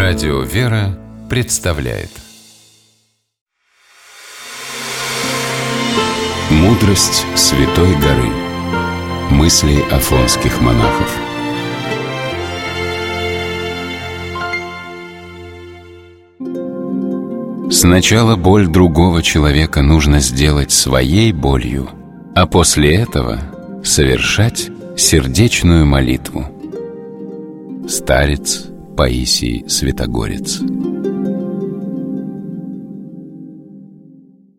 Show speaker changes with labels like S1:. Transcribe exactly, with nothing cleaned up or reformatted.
S1: Радио «Вера» представляет «Мудрость Святой горы». Мысли афонских монахов. Сначала боль другого человека нужно сделать своей болью, а после этого совершать сердечную молитву. Старец Паисий Святогорец.